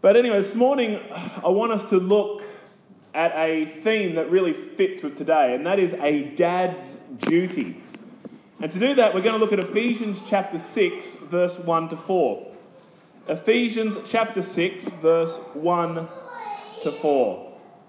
But anyway, this morning I want us to look at a theme that really fits with today, and that is a dad's duty. And to do that, we're going to look at Ephesians chapter 6, verse 1 to 4. Ephesians chapter 6, verse 1 to 4.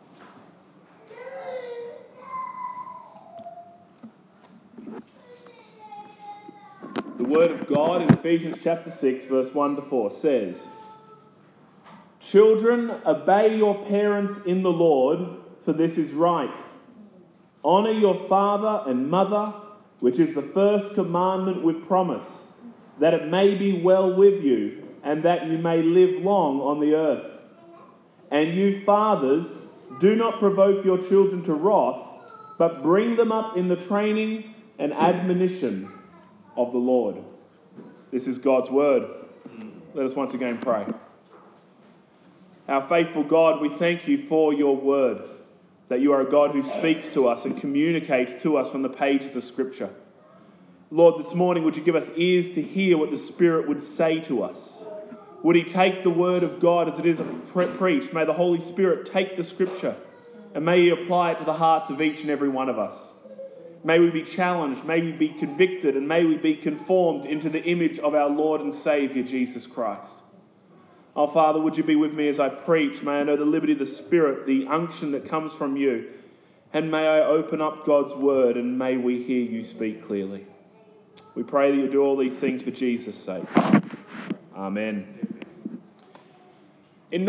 The Word of God in Ephesians chapter 6, verse 1 to 4 says, "Children, obey your parents in the Lord, for this is right. Honour your father and mother, which is the first commandment with promise, that it may be well with you, and that you may live long on the earth. And you fathers, do not provoke your children to wrath, but bring them up in the training and admonition of the Lord." This is God's word. Let us once again pray. Our faithful God, we thank you for your word, that you are a God who speaks to us and communicates to us from the pages of Scripture. Lord, this morning would you give us ears to hear what the Spirit would say to us? Would he take the word of God as it is preached? May the Holy Spirit take the Scripture and may he apply it to the hearts of each and every one of us. May we be challenged, may we be convicted, and may we be conformed into the image of our Lord and Saviour, Jesus Christ. Oh, Father, would you be with me as I preach? May I know the liberty of the Spirit, the unction that comes from you. And may I open up God's word and may we hear you speak clearly. We pray that you do all these things for Jesus' sake. Amen. In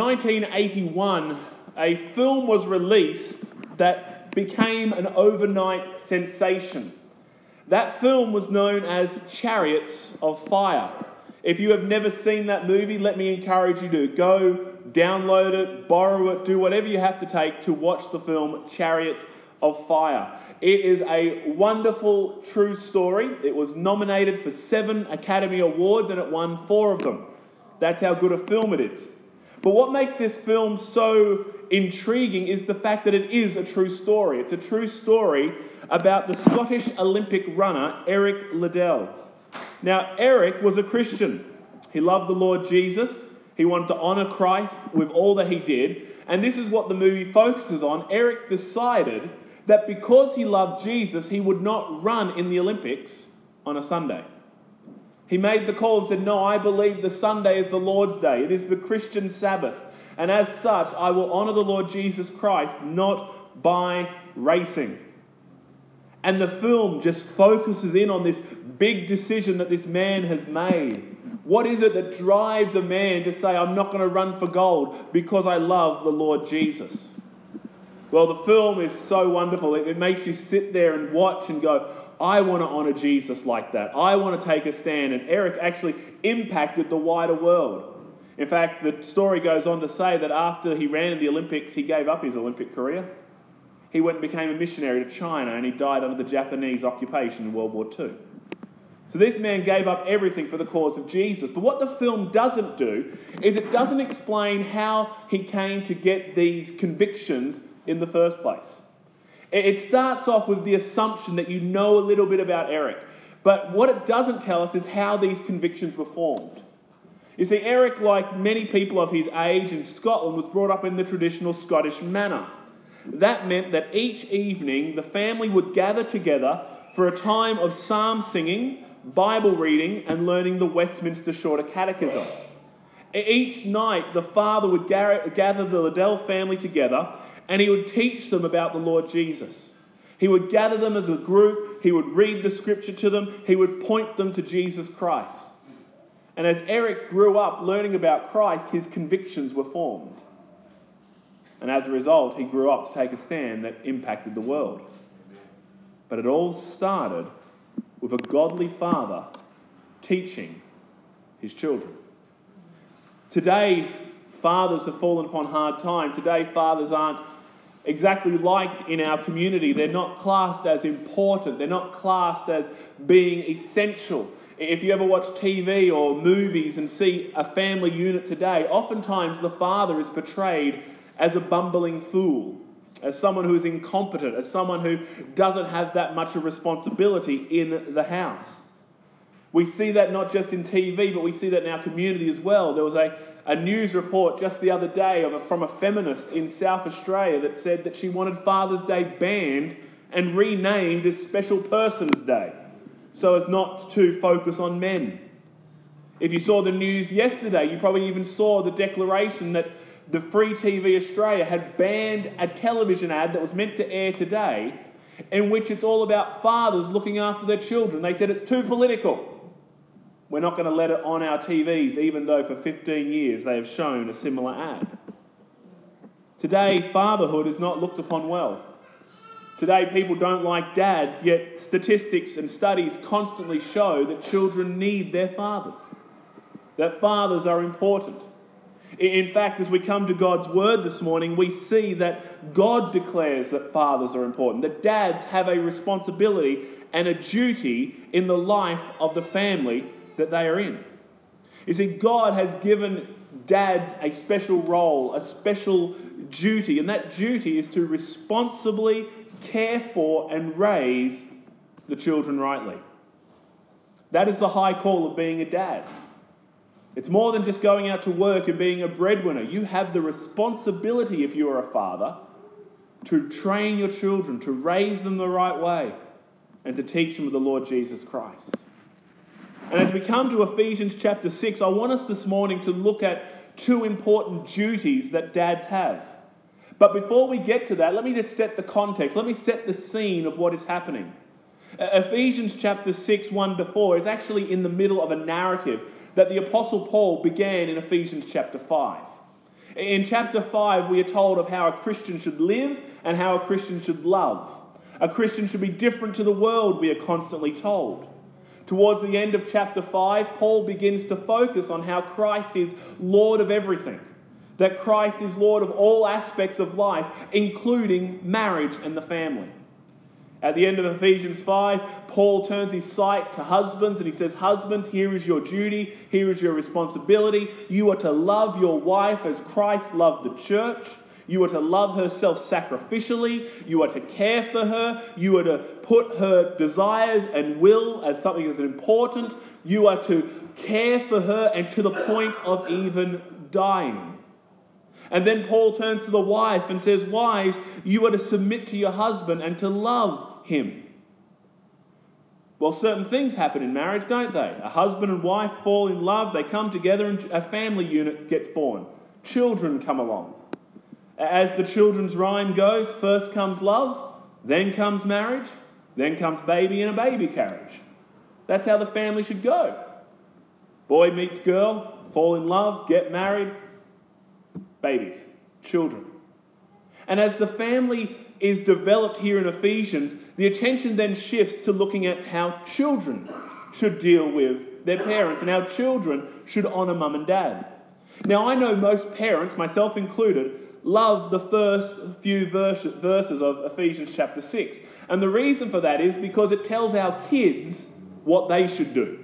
1981, a film was released that became an overnight sensation. That film was known as Chariots of Fire. If you have never seen that movie, let me encourage you to go download it, borrow it, do whatever you have to take to watch the film Chariots of Fire. It is a wonderful true story. It was nominated for 7 Academy Awards and it won 4 of them. That's how good a film it is. But what makes this film so intriguing is the fact that it is a true story. It's a true story about the Scottish Olympic runner Eric Liddell. Now, Eric was a Christian. He loved the Lord Jesus. He wanted to honour Christ with all that he did. And this is what the movie focuses on. Eric decided that because he loved Jesus, he would not run in the Olympics on a Sunday. He made the call and said, "No, I believe the Sunday is the Lord's day. It is the Christian Sabbath. And as such, I will honour the Lord Jesus Christ, not by racing." And the film just focuses in on this big decision that this man has made. What is it that drives a man to say, "I'm not going to run for gold because I love the Lord Jesus"? Well, the film is so wonderful. It makes you sit there and watch and go, I want to honour Jesus like that. I want to take a stand. And Eric actually impacted the wider world. In fact, the story goes on to say that after he ran in the Olympics, he gave up his Olympic career. He went and became a missionary to China and he died under the Japanese occupation in World War II. So this man gave up everything for the cause of Jesus. But what the film doesn't do is it doesn't explain how he came to get these convictions in the first place. It starts off with the assumption that you know a little bit about Eric. But what it doesn't tell us is how these convictions were formed. You see, Eric, like many people of his age in Scotland, was brought up in the traditional Scottish manner. That meant that each evening the family would gather together for a time of psalm singing, Bible reading, and learning the Westminster Shorter Catechism. Each night the father would gather the Liddell family together and he would teach them about the Lord Jesus. He would gather them as a group, he would read the scripture to them, he would point them to Jesus Christ. And as Eric grew up learning about Christ, his convictions were formed. And as a result, he grew up to take a stand that impacted the world. But it all started with a godly father teaching his children. Today, fathers have fallen upon hard times. Today, fathers aren't exactly liked in our community. They're not classed as important. They're not classed as being essential. If you ever watch TV or movies and see a family unit today, oftentimes the father is portrayed as a bumbling fool, as someone who is incompetent, as someone who doesn't have that much of responsibility in the house. We see that not just in TV, but we see that in our community as well. There was a a news report just the other day from a feminist in South Australia that said that she wanted Father's Day banned and renamed as Special Persons Day, so as not to focus on men. If you saw the news yesterday, you probably even saw the declaration that the Free TV Australia had banned a television ad that was meant to air today, in which it's all about fathers looking after their children. They said it's too political. We're not going to let it on our TVs, even though for 15 years they have shown a similar ad. Today, fatherhood is not looked upon well. Today, people don't like dads, yet statistics and studies constantly show that children need their fathers, that fathers are important. In fact, as we come to God's word this morning, we see that God declares that fathers are important, that dads have a responsibility and a duty in the life of the family that they are in. You see, God has given dads a special role, a special duty, and that duty is to responsibly care for and raise the children rightly. That is the high call of being a dad. It's more than just going out to work and being a breadwinner. You have the responsibility, if you are a father, to train your children, to raise them the right way, and to teach them of the Lord Jesus Christ. And as we come to Ephesians chapter 6, I want us this morning to look at two important duties that dads have. But before we get to that, let me just set the context. Let me set the scene of what is happening. Ephesians chapter 6, 1-4 is actually in the middle of a narrative that the Apostle Paul began in Ephesians chapter 5. In chapter 5, we are told of how a Christian should live and how a Christian should love. A Christian should be different to the world, we are constantly told. Towards the end of chapter 5, Paul begins to focus on how Christ is Lord of everything, that Christ is Lord of all aspects of life, including marriage and the family. At the end of Ephesians 5, Paul turns his sight to husbands and he says, husbands, here is your duty, here is your responsibility. You are to love your wife as Christ loved the church. You are to love her self-sacrificially. You are to care for her. You are to put her desires and will as something that's important. You are to care for her and to the point of even dying. And then Paul turns to the wife and says, wives, you are to submit to your husband and to love him. Well, certain things happen in marriage, don't they? A husband and wife fall in love, they come together and a family unit gets born. Children come along. As the children's rhyme goes, first comes love, then comes marriage, then comes baby in a baby carriage. That's how the family should go. Boy meets girl, fall in love, get married, babies, children. And as the family is developed here in Ephesians, the attention then shifts to looking at how children should deal with their parents and how children should honour mum and dad. Now, I know most parents, myself included, love the first few verses of Ephesians chapter 6. And the reason for that is because it tells our kids what they should do.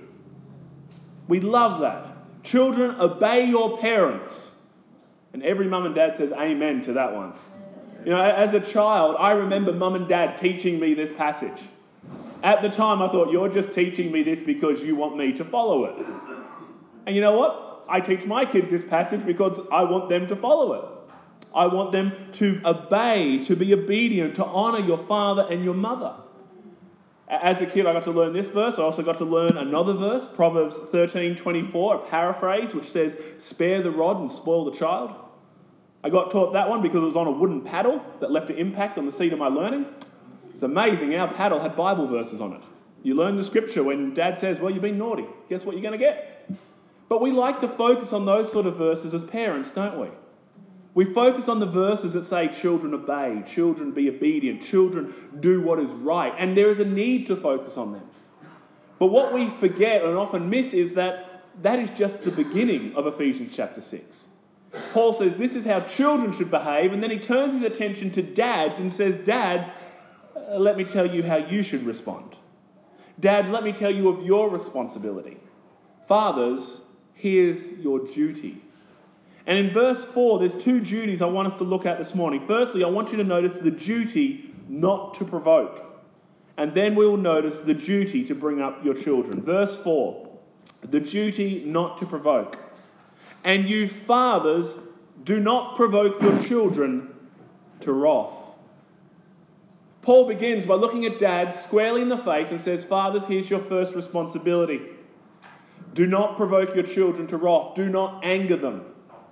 We love that. Children, obey your parents. And every mum and dad says amen to that one. You know, as a child, I remember mum and dad teaching me this passage. At the time, I thought, you're just teaching me this because you want me to follow it. And you know what? I teach my kids this passage because I want them to follow it. I want them to obey, to be obedient, to honour your father and your mother. As a kid, I got to learn this verse. I also got to learn another verse, Proverbs 13:24, a paraphrase, which says, spare the rod and spoil the child. I got taught that one because it was on a wooden paddle that left an impact on the seat of my learning. It's amazing, our paddle had Bible verses on it. You learn the scripture when Dad says, well, you've been naughty. Guess what you're going to get? But we like to focus on those sort of verses as parents, don't we? We focus on the verses that say children obey, children be obedient, children do what is right. And there is a need to focus on them. But what we forget and often miss is that is just the beginning of Ephesians chapter 6. Paul says this is how children should behave, and then he turns his attention to dads and says, dads, let me tell you how you should respond. Dads, let me tell you of your responsibility. Fathers, here's your duty. And in verse 4, there's two duties I want us to look at this morning. Firstly, I want you to notice the duty not to provoke. And then we will notice the duty to bring up your children. Verse 4, the duty not to provoke. And you fathers, do not provoke your children to wrath. Paul begins by looking at dads squarely in the face and says, fathers, here's your first responsibility. Do not provoke your children to wrath. Do not anger them.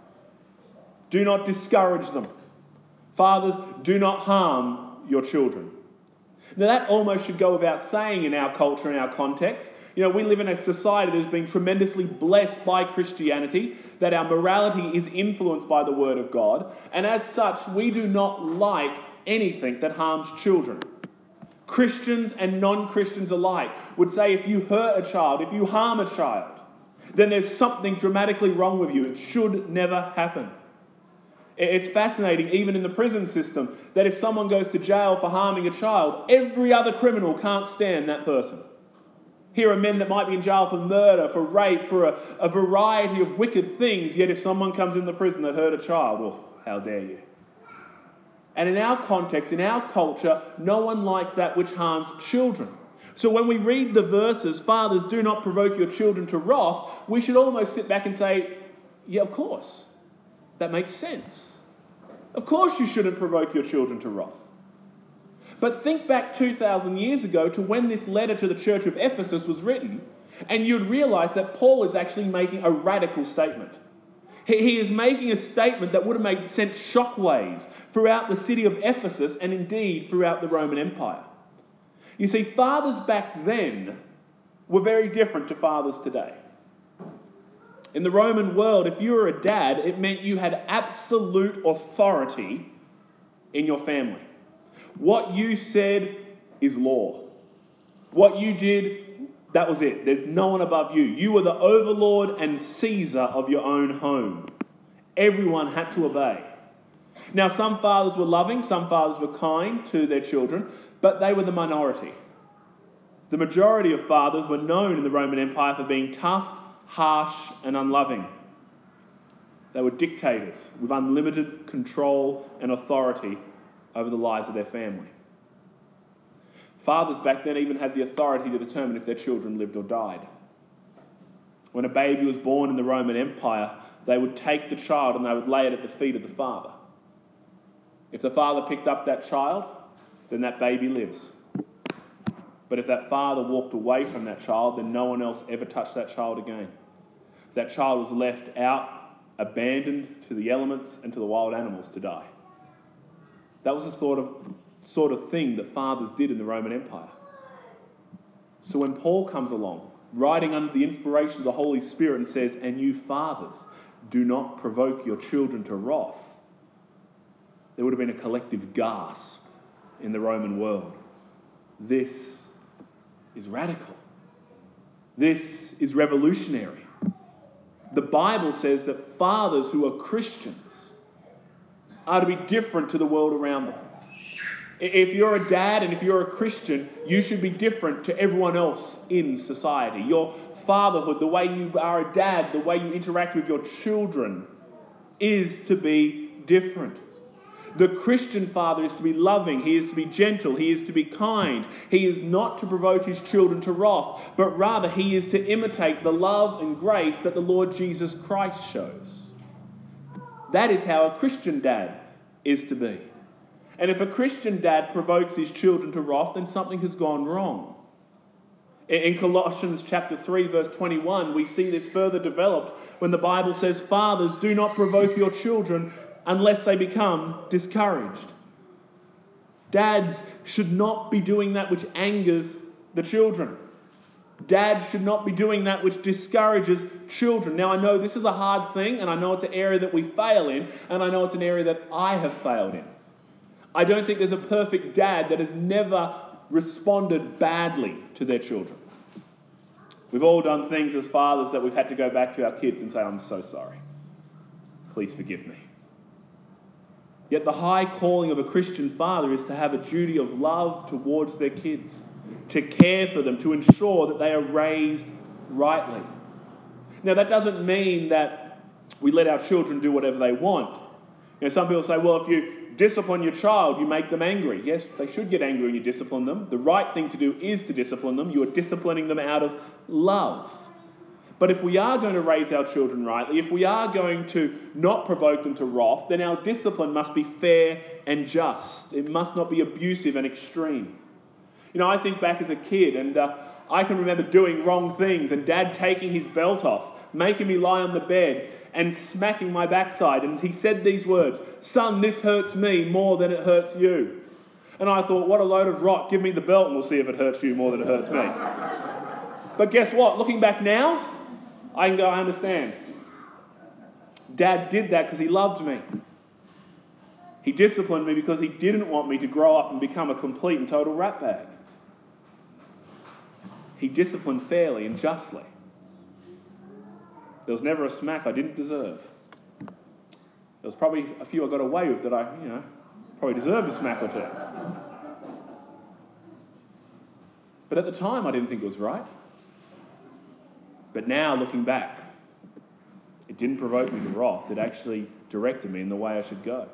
Do not discourage them. Fathers, do not harm your children. Now that almost should go without saying in our culture, in our context. You know, we live in a society that has been tremendously blessed by Christianity, that our morality is influenced by the Word of God, and as such, we do not like anything that harms children. Christians and non-Christians alike would say if you hurt a child, if you harm a child, then there's something dramatically wrong with you. It should never happen. It's fascinating, even in the prison system, that if someone goes to jail for harming a child, every other criminal can't stand that person. Here are men that might be in jail for murder, for rape, for a variety of wicked things, yet if someone comes in the prison that hurt a child, well, how dare you? And in our context, in our culture, no one likes that which harms children. So when we read the verses, fathers, do not provoke your children to wrath, we should almost sit back and say, yeah, of course. That makes sense. Of course you shouldn't provoke your children to wrath. But think back 2,000 years ago to when this letter to the church of Ephesus was written, and you'd realise that Paul is actually making a radical statement. He is making a statement that would have sent shockwaves throughout the city of Ephesus and indeed throughout the Roman Empire. You see, fathers back then were very different to fathers today. In the Roman world, if you were a dad, it meant you had absolute authority in your family. What you said is law. What you did, that was it. There's no one above you. You were the overlord and Caesar of your own home. Everyone had to obey. Now, some fathers were loving, some fathers were kind to their children, but they were the minority. The majority of fathers were known in the Roman Empire for being tough, harsh, and unloving. They were dictators with unlimited control and authority over the lives of their family. Fathers back then even had the authority to determine if their children lived or died. When a baby was born in the Roman Empire, they would take the child and they would lay it at the feet of the father. If the father picked up that child, then that baby lives. But if that father walked away from that child, then no one else ever touched that child again. That child was left out, abandoned to the elements and to the wild animals to die. That was the sort of thing that fathers did in the Roman Empire. So when Paul comes along, writing under the inspiration of the Holy Spirit and says, and you fathers, do not provoke your children to wrath, there would have been a collective gasp in the Roman world. This is radical. This is revolutionary. The Bible says that fathers who are Christians are to be different to the world around them. If you're a dad and if you're a Christian, you should be different to everyone else in society. Your fatherhood, the way you are a dad, the way you interact with your children is to be different. The Christian father is to be loving, he is to be gentle, he is to be kind. He is not to provoke his children to wrath, but rather he is to imitate the love and grace that the Lord Jesus Christ shows. That is how a Christian dad is to be. And if a Christian dad provokes his children to wrath, then something has gone wrong. In Colossians chapter 3, verse 21, we see this further developed when the Bible says, fathers, do not provoke your children unless they become discouraged. Dads should not be doing that which angers the children. Dads should not be doing that which discourages children. Now, I know this is a hard thing, and I know it's an area that we fail in, and I know it's an area that I have failed in. I don't think there's a perfect dad that has never responded badly to their children. We've all done things as fathers that we've had to go back to our kids and say, I'm so sorry. Please forgive me. Yet the high calling of a Christian father is to have a duty of love towards their kids, to care for them, to ensure that they are raised rightly. Now, that doesn't mean that we let our children do whatever they want. You know, some people say, well, if you discipline your child, you make them angry. Yes, they should get angry when you discipline them. The right thing to do is to discipline them. You are disciplining them out of love. But if we are going to raise our children rightly, if we are going to not provoke them to wrath, then our discipline must be fair and just. It must not be abusive and extreme. You know, I think back as a kid, and I can remember doing wrong things and Dad taking his belt off, making me lie on the bed and smacking my backside. And he said these words, "Son, this hurts me more than it hurts you." And I thought, what a load of rot. Give me the belt and we'll see if it hurts you more than it hurts me. But guess what? Looking back now, I can go, I understand. Dad did that because he loved me. He disciplined me because he didn't want me to grow up and become a complete and total ratbag. He disciplined fairly and justly. There was never a smack I didn't deserve. There was probably a few I got away with that I, probably deserved a smack or two. But at the time, I didn't think it was right. But now, looking back, it didn't provoke me to wrath. It actually directed me in the way I should go.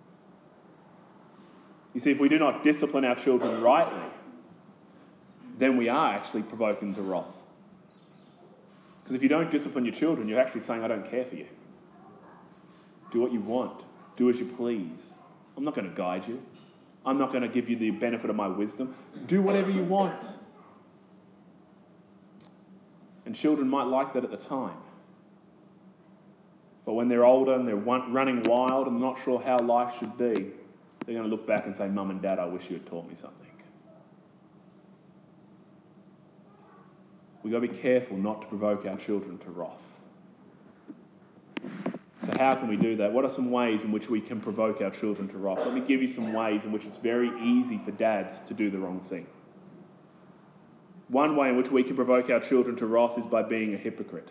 You see, if we do not discipline our children rightly, then we are actually provoking them to wrath. Because if you don't discipline your children, you're actually saying, I don't care for you. Do what you want. Do as you please. I'm not going to guide you. I'm not going to give you the benefit of my wisdom. Do whatever you want. And children might like that at the time. But when they're older and they're running wild and not sure how life should be, they're going to look back and say, Mum and Dad, I wish you had taught me something. We've got to be careful not to provoke our children to wrath. So how can we do that? What are some ways in which we can provoke our children to wrath? Let me give you some ways in which it's very easy for dads to do the wrong thing. One way in which we can provoke our children to wrath is by being a hypocrite.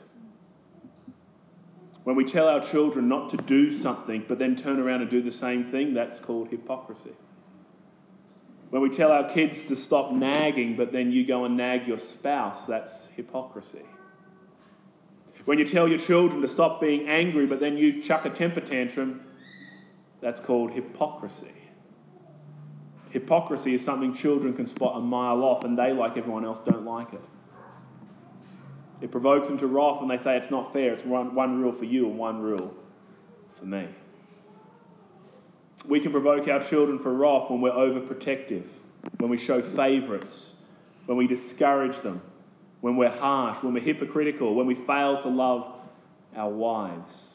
When we tell our children not to do something but then turn around and do the same thing, that's called hypocrisy. When we tell our kids to stop nagging but then you go and nag your spouse, that's hypocrisy. When you tell your children to stop being angry but then you chuck a temper tantrum, that's called hypocrisy. Hypocrisy is something children can spot a mile off and they, like everyone else, don't like it. It provokes them to wrath when they say it's not fair, it's one rule for you and one rule for me. We can provoke our children for wrath when we're overprotective, when we show favourites, when we discourage them, when we're harsh, when we're hypocritical, when we fail to love our wives.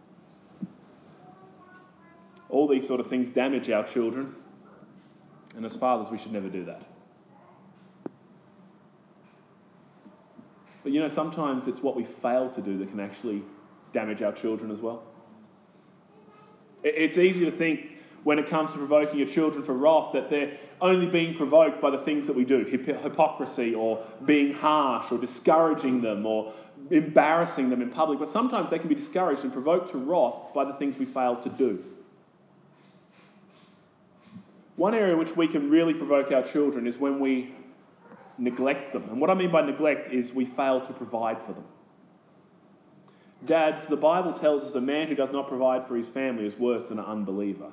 All these sort of things damage our children, and as fathers we should never do that. But sometimes it's what we fail to do that can actually damage our children as well. It's easy to think when it comes to provoking your children for wrath that they're only being provoked by the things that we do, hypocrisy or being harsh or discouraging them or embarrassing them in public. But sometimes they can be discouraged and provoked to wrath by the things we fail to do. One area in which we can really provoke our children is when we neglect them. And what I mean by neglect is we fail to provide for them. Dads, the Bible tells us a man who does not provide for his family is worse than an unbeliever.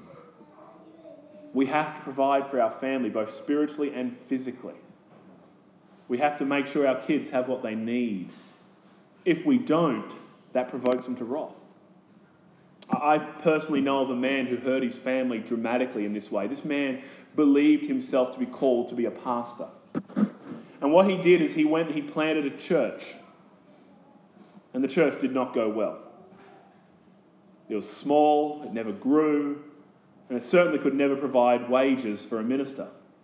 We have to provide for our family both spiritually and physically. We have to make sure our kids have what they need. If we don't, that provokes them to wrath. I personally know of a man who hurt his family dramatically in this way. This man believed himself to be called to be a pastor. And what he did is he went and he planted a church. And the church did not go well. It was small, it never grew, and it certainly could never provide wages for a minister.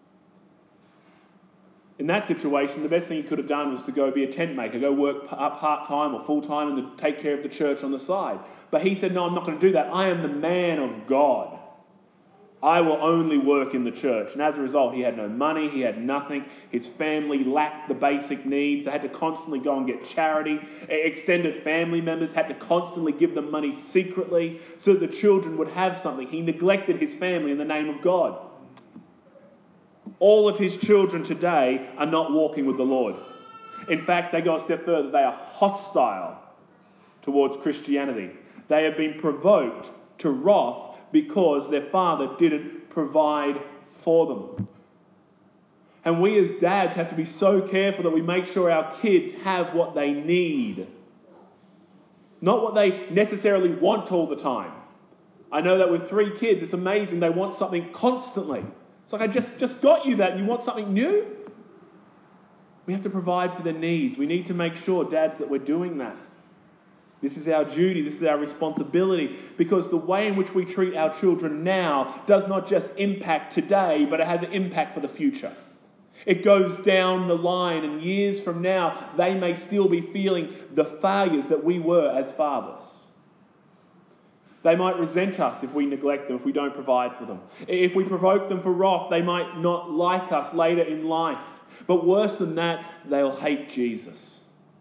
In that situation, the best thing he could have done was to go be a tent maker, go work part-time or full-time and take care of the church on the side. But he said, no, I'm not going to do that. I am the man of God. I will only work in the church. And as a result, he had no money, he had nothing. His family lacked the basic needs. They had to constantly go and get charity. Extended family members had to constantly give them money secretly so that the children would have something. He neglected his family in the name of God. All of his children today are not walking with the Lord. In fact, they go a step further. They are hostile towards Christianity. They have been provoked to wrath because their father didn't provide for them. And we as dads have to be so careful that we make sure our kids have what they need. Not what they necessarily want all the time. I know that with 3 kids, it's amazing. They want something constantly. It's like, I just got you that and you want something new? We have to provide for their needs. We need to make sure, dads, that we're doing that. This is our duty. This is our responsibility. Because the way in which we treat our children now does not just impact today, but it has an impact for the future. It goes down the line, and years from now, they may still be feeling the failures that we were as fathers. They might resent us if we neglect them, if we don't provide for them. If we provoke them for wrath, they might not like us later in life. But worse than that, they'll hate Jesus.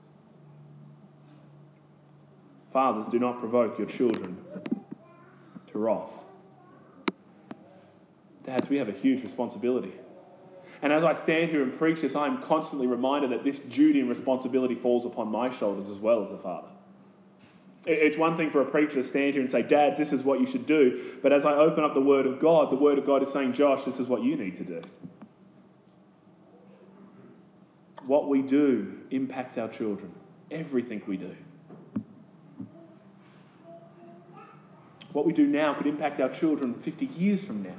Fathers, do not provoke your children to wrath. Dads, we have a huge responsibility. And as I stand here and preach this, I am constantly reminded that this duty and responsibility falls upon my shoulders as well as a father. It's one thing for a preacher to stand here and say, Dads, this is what you should do. But as I open up the Word of God is saying, Josh, this is what you need to do. What we do impacts our children. Everything we do. What we do now could impact our children 50 years from now.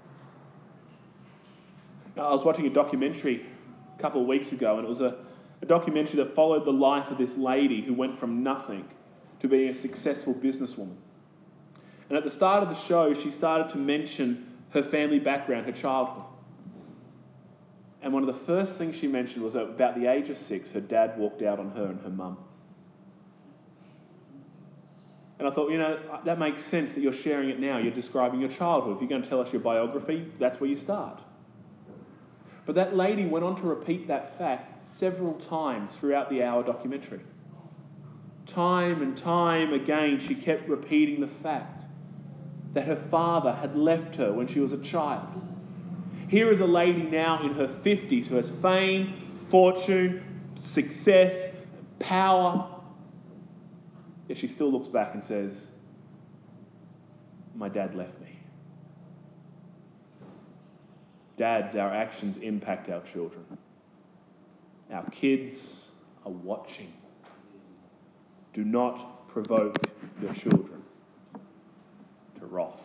I was watching a documentary a couple of weeks ago, and it was a documentary that followed the life of this lady who went from nothing to being a successful businesswoman. And at the start of the show, she started to mention her family background, her childhood. And one of the first things she mentioned was that about the age of 6, her dad walked out on her and her mum. And I thought, that makes sense that you're sharing it now. You're describing your childhood. If you're going to tell us your biography, that's where you start. But that lady went on to repeat that fact several times throughout the hour documentary. Time and time again, she kept repeating the fact that her father had left her when she was a child. Here is a lady now in her 50s who has fame, fortune, success, power. Yet she still looks back and says, my dad left me. Dads, our actions impact our children. Our kids are watching. Do not provoke your children to wrath.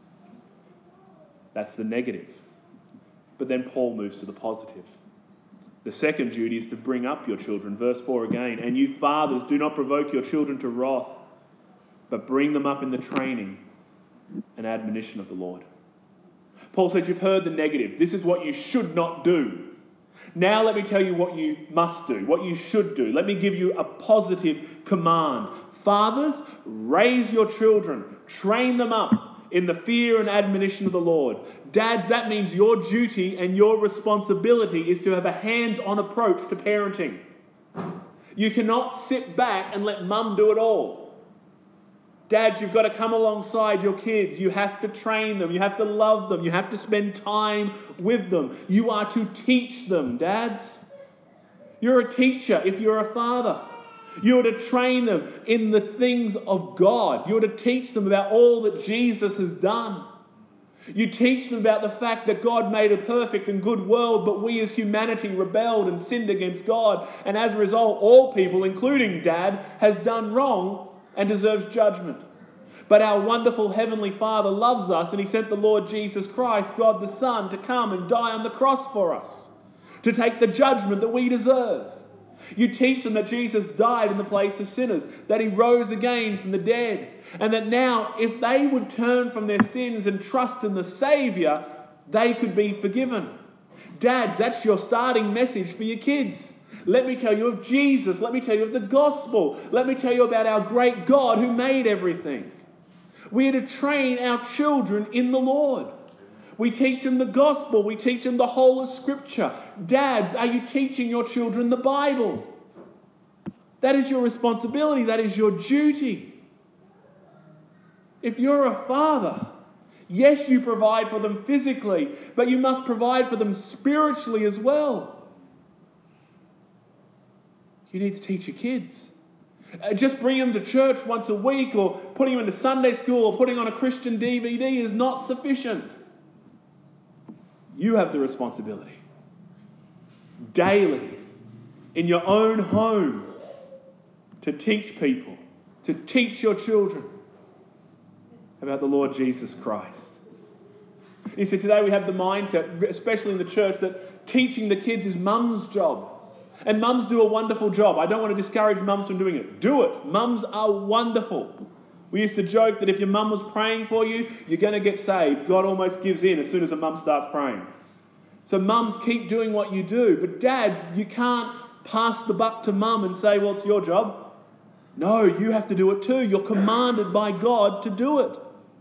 That's the negative. But then Paul moves to the positive. The second duty is to bring up your children. Verse 4 again. And you fathers, do not provoke your children to wrath, but bring them up in the training and admonition of the Lord. Paul says, you've heard the negative. This is what you should not do. Now let me tell you what you must do, what you should do. Let me give you a positive command. Fathers, raise your children. Train them up in the fear and admonition of the Lord. Dads, that means your duty and your responsibility is to have a hands-on approach to parenting. You cannot sit back and let mum do it all. Dads, you've got to come alongside your kids. You have to train them. You have to love them. You have to spend time with them. You are to teach them, dads. You're a teacher if you're a father. You're to train them in the things of God. You're to teach them about all that Jesus has done. You teach them about the fact that God made a perfect and good world, but we as humanity rebelled and sinned against God. And as a result, all people, including Dad, has done wrong and deserves judgment. But our wonderful Heavenly Father loves us, and He sent the Lord Jesus Christ, God the Son, to come and die on the cross for us, to take the judgment that we deserve. You teach them that Jesus died in the place of sinners, that He rose again from the dead, and that now, if they would turn from their sins and trust in the Saviour, they could be forgiven. Dads, that's your starting message for your kids. Let me tell you of Jesus. Let me tell you of the gospel. Let me tell you about our great God who made everything. We are to train our children in the Lord. We teach them the gospel. We teach them the whole of Scripture. Dads, are you teaching your children the Bible? That is your responsibility. That is your duty. If you're a father, yes, you provide for them physically, but you must provide for them spiritually as well. You need to teach your kids. Just bringing them to church once a week or putting them into Sunday school or putting on a Christian DVD is not sufficient. You have the responsibility. daily in your own home to teach people, to teach your children about the Lord Jesus Christ. You see, today we have the mindset, especially in the church, that teaching the kids is mum's job. And mums do a wonderful job. I don't want to discourage mums from doing it. Do it. Mums are wonderful. We used to joke that if your mum was praying for you, you're going to get saved. God almost gives in as soon as a mum starts praying. So mums, keep doing what you do. But dads, you can't pass the buck to mum and say, well, it's your job. No, you have to do it too. You're commanded by God to do it.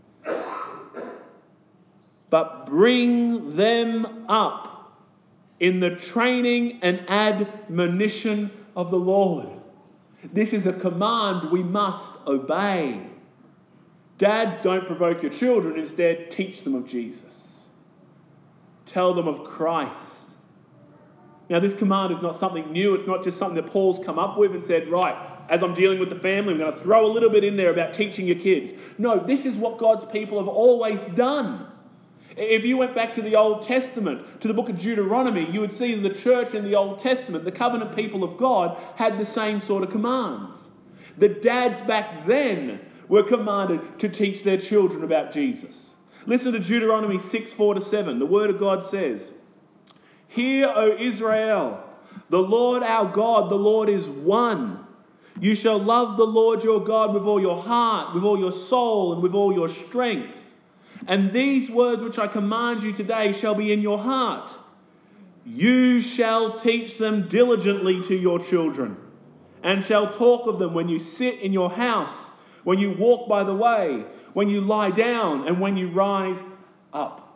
But bring them up in the training and admonition of the Lord. This is a command we must obey. Dads, don't provoke your children. Instead, teach them of Jesus. Tell them of Christ. Now, this command is not something new. It's not just something that Paul's come up with and said, right, as I'm dealing with the family, I'm going to throw a little bit in there about teaching your kids. No, this is what God's people have always done. If you went back to the Old Testament, to the book of Deuteronomy, you would see the church in the Old Testament, the covenant people of God, had the same sort of commands. The dads back then were commanded to teach their children about Jesus. Listen to Deuteronomy 6:4-7. The word of God says, "Hear, O Israel, the Lord our God, the Lord is one. You shall love the Lord your God with all your heart, with all your soul, and with all your strength. And these words which I command you today shall be in your heart. You shall teach them diligently to your children, and shall talk of them when you sit in your house, when you walk by the way, when you lie down, and when you rise up."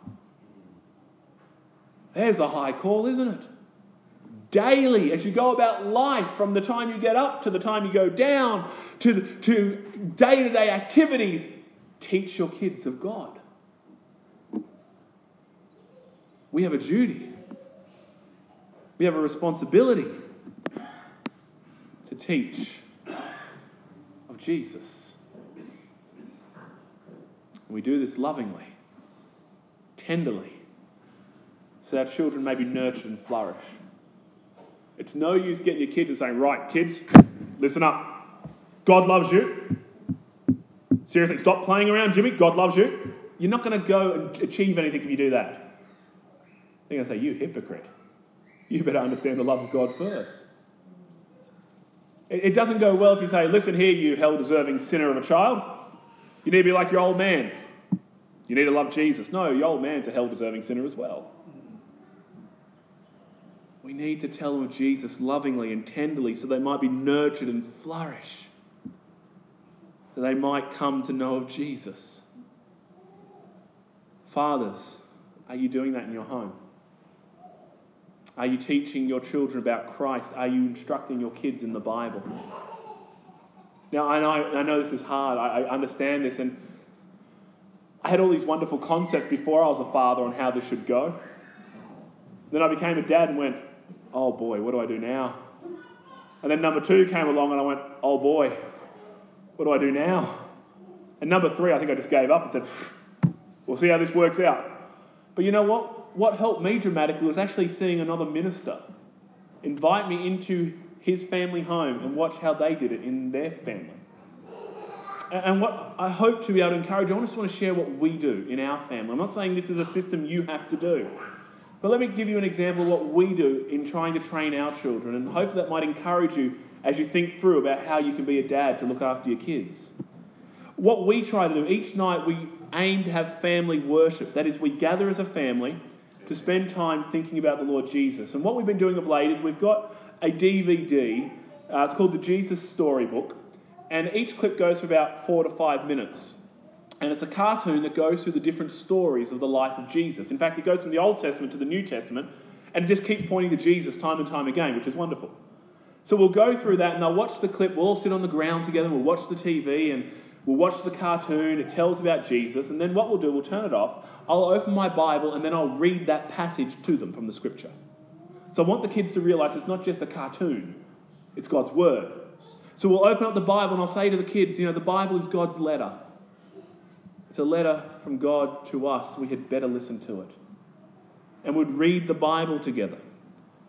There's a high call, isn't it? Daily, as you go about life, from the time you get up to the time you go down, to day-to-day activities, teach your kids of God. We have a duty. We have a responsibility to teach of Jesus. We do this lovingly, tenderly, so our children may be nurtured and flourish. It's no use getting your kids and saying, right, kids, listen up. God loves you. Seriously, stop playing around, Jimmy. God loves you. You're not going to go and achieve anything if you do that. They're going to say, you hypocrite. You better understand the love of God first. It doesn't go well if you say, listen here, you hell-deserving sinner of a child. You need to be like your old man. You need to love Jesus. No, your old man's a hell-deserving sinner as well. We need to tell them of Jesus lovingly and tenderly so they might be nurtured and flourish. So they might come to know of Jesus. Fathers, are you doing that in your home? Are you teaching your children about Christ? Are you instructing your kids in the Bible? Now, I know this is hard. I understand this. And I had all these wonderful concepts before I was a father on how this should go. Then I became a dad and went, oh boy, what do I do now? And then number 2 came along and I went, oh boy, what do I do now? And number 3, I think I just gave up and said, we'll see how this works out. But you know what? What helped me dramatically was actually seeing another minister invite me into his family home and watch how they did it in their family. And what I hope to be able to encourage, I just want to share what we do in our family. I'm not saying this is a system you have to do. But let me give you an example of what we do in trying to train our children. And hopefully that might encourage you as you think through about how you can be a dad to look after your kids. What we try to do, each night we aim to have family worship. That is, we gather as a family to spend time thinking about the Lord Jesus. And what we've been doing of late is we've got a DVD. It's called the Jesus Storybook. And each clip goes for about 4 to 5 minutes. And it's a cartoon that goes through the different stories of the life of Jesus. In fact, it goes from the Old Testament to the New Testament, and it just keeps pointing to Jesus time and time again, which is wonderful. So we'll go through that, and they'll watch the clip. We'll all sit on the ground together, we'll watch the TV, and we'll watch the cartoon. It tells about Jesus. And then what we'll do, we'll turn it off. I'll open my Bible, and then I'll read that passage to them from the Scripture. So I want the kids to realise it's not just a cartoon. It's God's Word. So we'll open up the Bible, and I'll say to the kids, the Bible is God's letter. It's a letter from God to us. We had better listen to it. And we'd read the Bible together.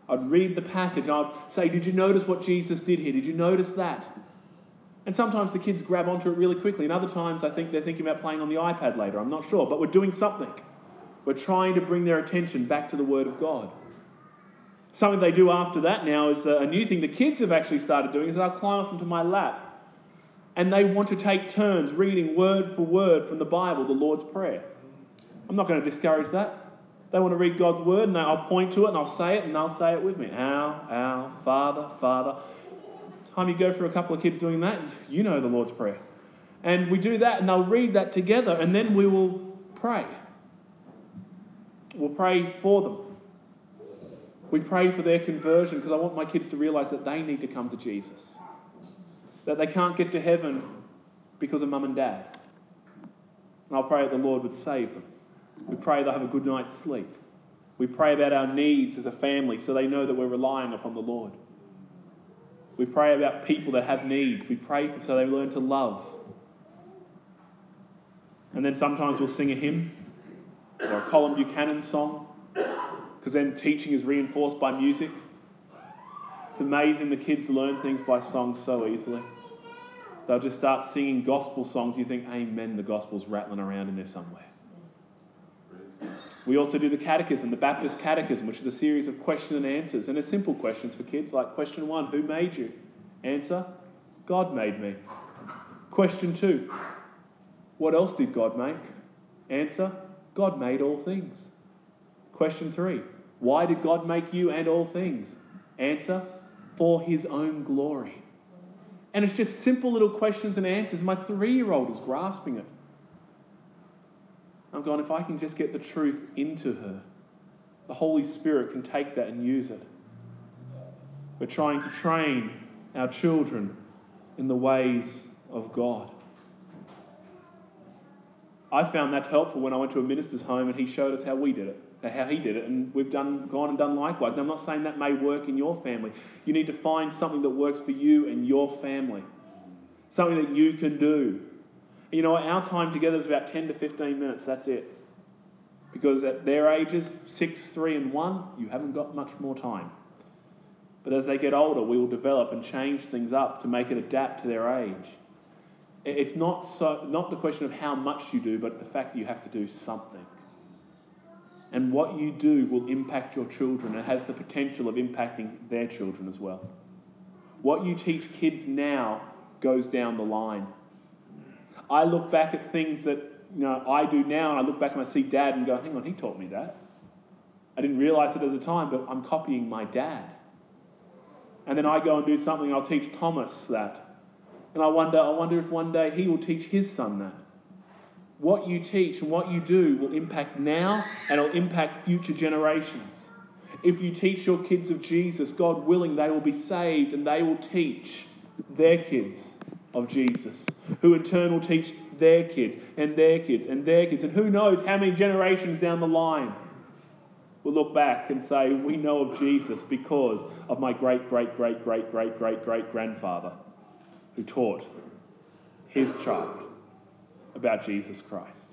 I'd read the passage and I'd say, did you notice what Jesus did here? Did you notice that? And sometimes the kids grab onto it really quickly, and other times I think they're thinking about playing on the iPad later. I'm not sure, but we're doing something. We're trying to bring their attention back to the Word of God. Something they do after that now is a new thing the kids have actually started doing is they'll climb up into my lap and they want to take turns reading word for word from the Bible, the Lord's Prayer. I'm not going to discourage that. They want to read God's Word and I'll point to it and I'll say it and they'll say it with me. Our Father, Father. Time you go through a couple of kids doing that, you know the Lord's Prayer. And we do that and they'll read that together and then we will pray. We'll pray for them. We pray for their conversion because I want my kids to realise that they need to come to Jesus. That they can't get to heaven because of mum and dad. And I'll pray that the Lord would save them. We pray they'll have a good night's sleep. We pray about our needs as a family so they know that we're relying upon the Lord. We pray about people that have needs. We pray for so they learn to love. And then sometimes we'll sing a hymn or a Colin Buchanan song because then teaching is reinforced by music. It's amazing the kids learn things by songs so easily. They'll just start singing gospel songs. You think, amen, the gospel's rattling around in there somewhere. We also do the catechism, the Baptist Catechism, which is a series of questions and answers. And they're simple questions for kids, like question 1, who made you? Answer, God made me. Question 2, what else did God make? Answer, God made all things. Question 3, why did God make you and all things? Answer, for his own glory. And it's just simple little questions and answers. My 3-year-old is grasping it. I'm going, if I can just get the truth into her, the Holy Spirit can take that and use it. We're trying to train our children in the ways of God. I found that helpful when I went to a minister's home and he showed us how we did it, how he did it, and we've gone and done likewise. Now, I'm not saying that may work in your family. You need to find something that works for you and your family, something that you can do. You know, our time together is about 10 to 15 minutes, that's it. Because at their ages, 6, 3 and 1, you haven't got much more time. But as they get older, we will develop and change things up to make it adapt to their age. It's not the question of how much you do, but the fact that you have to do something. And what you do will impact your children and has the potential of impacting their children as well. What you teach kids now goes down the line. I look back at things that I do now and I look back and I see Dad and go, hang on, he taught me that. I didn't realise it at the time, but I'm copying my dad. And then I go and do something and I'll teach Thomas that. And I wonder if one day he will teach his son that. What you teach and what you do will impact now and it'll impact future generations. If you teach your kids of Jesus, God willing, they will be saved and they will teach their kids of Jesus, who in turn will teach their kids and their kids and their kids. And who knows how many generations down the line will look back and say, we know of Jesus because of my great-great-great-great-great-great-grandfather who taught his child about Jesus Christ.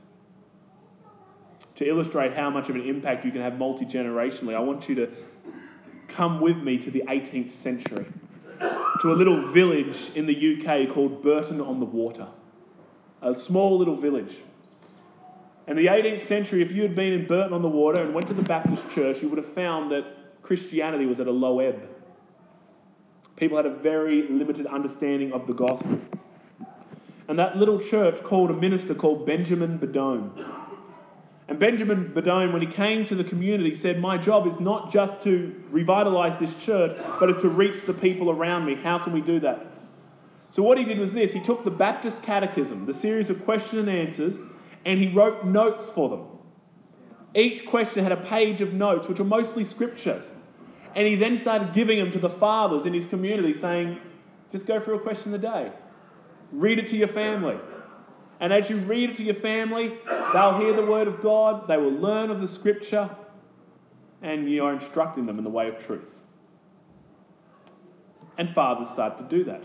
To illustrate how much of an impact you can have multi-generationally, I want you to come with me to the 18th century, to a little village in the UK called Burton-on-the-Water. A small little village. In the 18th century, if you had been in Burton-on-the-Water and went to the Baptist church, you would have found that Christianity was at a low ebb. People had a very limited understanding of the gospel. And that little church called a minister called Benjamin Badone. And Benjamin Badone, when he came to the community, said, my job is not just to revitalise this church, but is to reach the people around me. How can we do that? So what he did was this. He took the Baptist Catechism, the series of question and answers, and he wrote notes for them. Each question had a page of notes, which were mostly scriptures. And he then started giving them to the fathers in his community, saying, just go through a question a day. Read it to your family. And as you read it to your family, they'll hear the word of God, they will learn of the scripture, and you are instructing them in the way of truth. And fathers started to do that.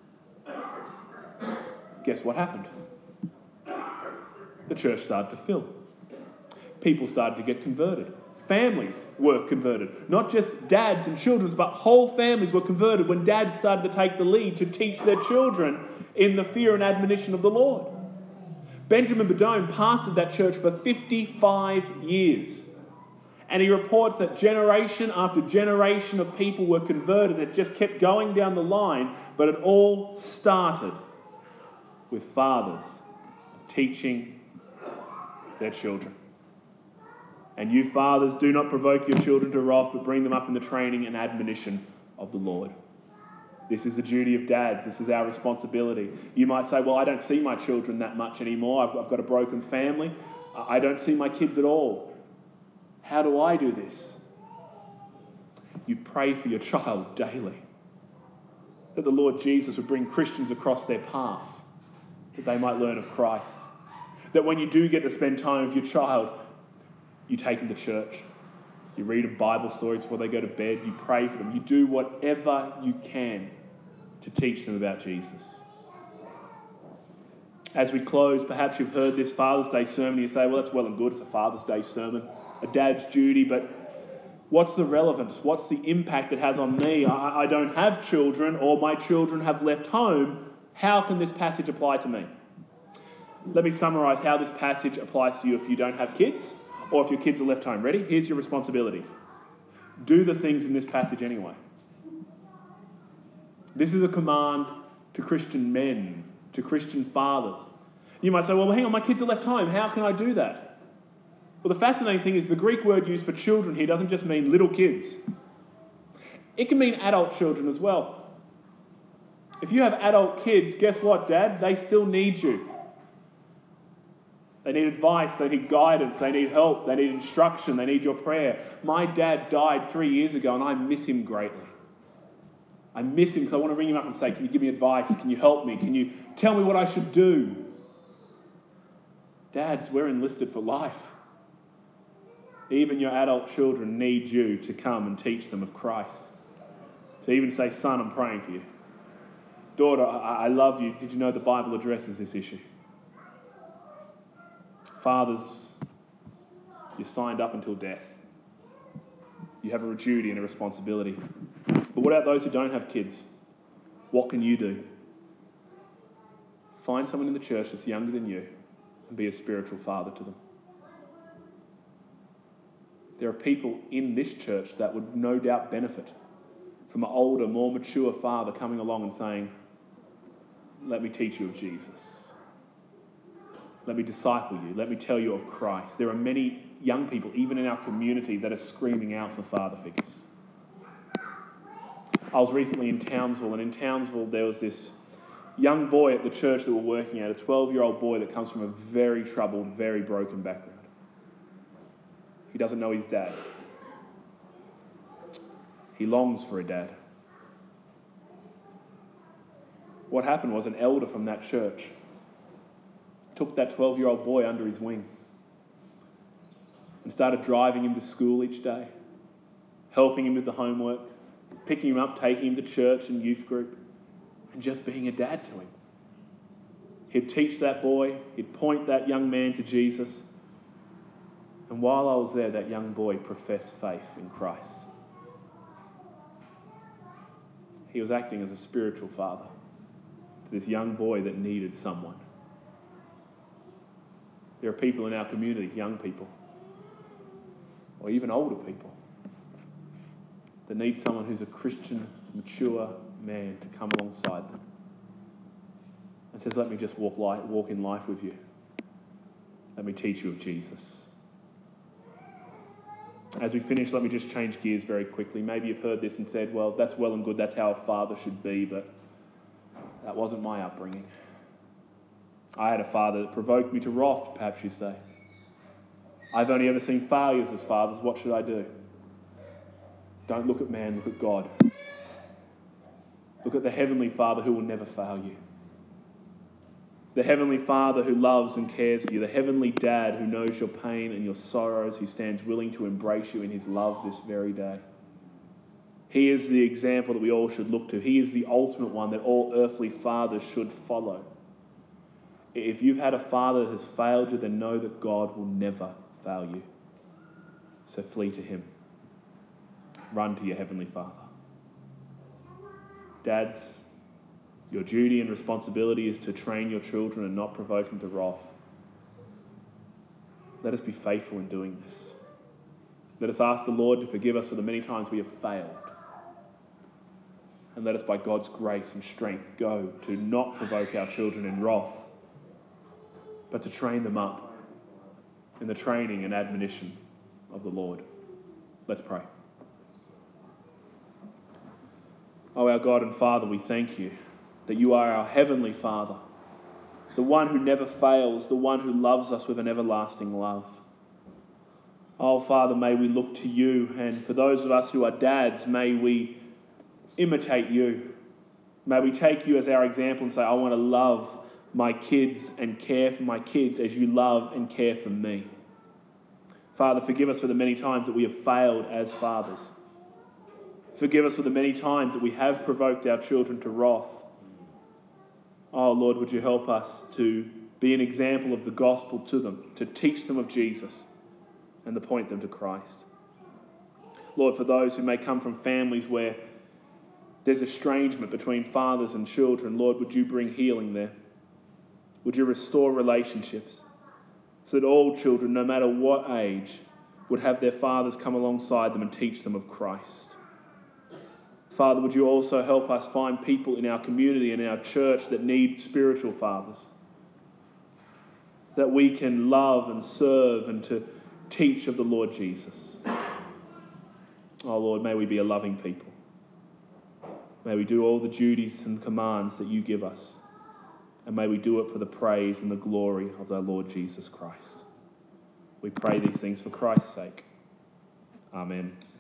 Guess what happened? The church started to fill. People started to get converted. families were converted. Not just dads and children, but whole families were converted when dads started to take the lead to teach their children in the fear and admonition of the Lord. Benjamin Badone pastored that church for 55 years. And he reports that generation after generation of people were converted. It just kept going down the line, but it all started with fathers teaching their children. And you fathers, do not provoke your children to wrath, but bring them up in the training and admonition of the Lord. This is the duty of dads. This is our responsibility. You might say, well, I don't see my children that much anymore. I've got a broken family. I don't see my kids at all. How do I do this? You pray for your child daily. That the Lord Jesus would bring Christians across their path, that they might learn of Christ. That when you do get to spend time with your child, you take them to church. You read them Bible stories before they go to bed. You pray for them. You do whatever you can to teach them about Jesus. As we close, perhaps you've heard this Father's Day sermon and you say, well, that's well and good. It's a Father's Day sermon, a dad's duty, but what's the relevance? What's the impact it has on me? I don't have children, or my children have left home. How can this passage apply to me? Let me summarise how this passage applies to you if you don't have kids or if your kids are left home. Ready? Here's your responsibility. Do the things in this passage anyway. This is a command to Christian men, to Christian fathers. You might say, well, hang on, my kids are left home. How can I do that? Well, the fascinating thing is the Greek word used for children here doesn't just mean little kids. It can mean adult children as well. If you have adult kids, guess what, Dad? They still need you. They need advice, they need guidance, they need help, they need instruction, they need your prayer. My dad died 3 years ago and I miss him greatly. I miss him because I want to ring him up and say, can you give me advice? Can you help me? Can you tell me what I should do? Dads, we're enlisted for life. Even your adult children need you to come and teach them of Christ. To even say, son, I'm praying for you. Daughter, I love you. Did you know the Bible addresses this issue? Fathers, you're signed up until death. You have a duty and a responsibility. But what about those who don't have kids? What can you do? Find someone in the church that's younger than you and be a spiritual father to them. There are people in this church that would no doubt benefit from an older, more mature father coming along and saying, let me teach you of Jesus. Let me disciple you. Let me tell you of Christ. There are many young people, even in our community, that are screaming out for father figures. I was recently in Townsville, and in Townsville there was this young boy at the church that we're working at, a 12-year-old boy that comes from a very troubled, very broken background. He doesn't know his dad. He longs for a dad. What happened was an elder from that church took that 12-year-old boy under his wing and started driving him to school each day, helping him with the homework, picking him up, taking him to church and youth group, and just being a dad to him. He'd teach that boy, he'd point that young man to Jesus, and while I was there, that young boy professed faith in Christ. He was acting as a spiritual father to this young boy that needed someone. There are people in our community, young people, or even older people, that need someone who's a Christian, mature man to come alongside them and says, let me just walk in life with you. Let me teach you of Jesus. As we finish, let me just change gears very quickly. Maybe you've heard this and said, well, that's well and good, that's how a father should be, but that wasn't my upbringing. I had a father that provoked me to wrath, perhaps you say. I've only ever seen failures as fathers. What should I do? Don't look at man, look at God. Look at the Heavenly Father who will never fail you. The Heavenly Father who loves and cares for you. The Heavenly Dad who knows your pain and your sorrows, who stands willing to embrace you in his love this very day. He is the example that we all should look to. He is the ultimate one that all earthly fathers should follow. If you've had a father that has failed you, then know that God will never fail you. So flee to him. Run to your Heavenly Father. Dads, your duty and responsibility is to train your children and not provoke them to wrath. Let us be faithful in doing this. Let us ask the Lord to forgive us for the many times we have failed. And let us, by God's grace and strength, go to not provoke our children in wrath, but to train them up in the training and admonition of the Lord. Let's pray. Oh, our God and Father, we thank you that you are our Heavenly Father, the one who never fails, the one who loves us with an everlasting love. Oh, Father, may we look to you, and for those of us who are dads, may we imitate you. May we take you as our example and say, I want to love my kids and care for my kids as you love and care for me. Father, forgive us for the many times that we have failed as fathers. Forgive us for the many times that we have provoked our children to wrath. Oh, Lord, would you help us to be an example of the gospel to them, to teach them of Jesus and to point them to Christ. Lord, for those who may come from families where there's estrangement between fathers and children, Lord, would you bring healing there? Would you restore relationships so that all children, no matter what age, would have their fathers come alongside them and teach them of Christ? Father, would you also help us find people in our community and our church that need spiritual fathers, that we can love and serve and to teach of the Lord Jesus. Oh Lord, may we be a loving people. May we do all the duties and commands that you give us, and may we do it for the praise and the glory of our Lord Jesus Christ. We pray these things for Christ's sake. Amen.